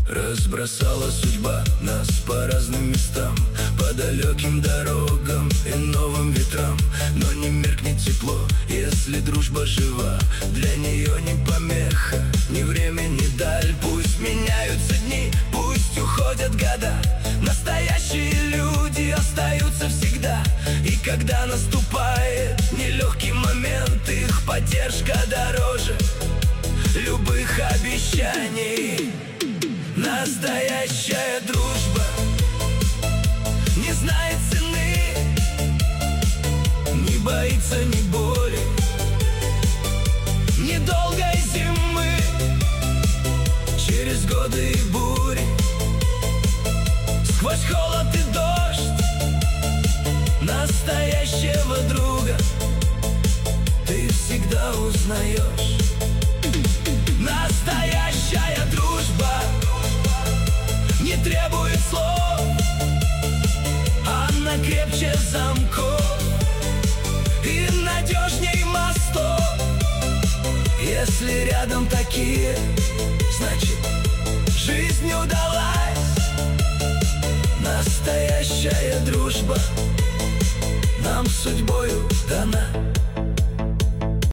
Разбросала судьба нас по разным местам, по далеким дорогам и новым ветрам. Но не меркнет тепло, если дружба жива. Для нее не помеха ни время, ни даль. Пусть меняются дни, пусть уходят года, настоящие люди остаются всегда. И когда наступает нелегкий момент, их поддержка дороже любых обещаний. Настоящая дружба не знает цены, не боится ни боли, ни долгой зимы. Через годы и бури, сквозь холод и дождь, настоящего друга ты всегда узнаешь. Настоящая дружба не требует слов, она крепче замков и надежней мостов. Если рядом такие, значит, жизнь удалась. Настоящая дружба нам судьбою дана.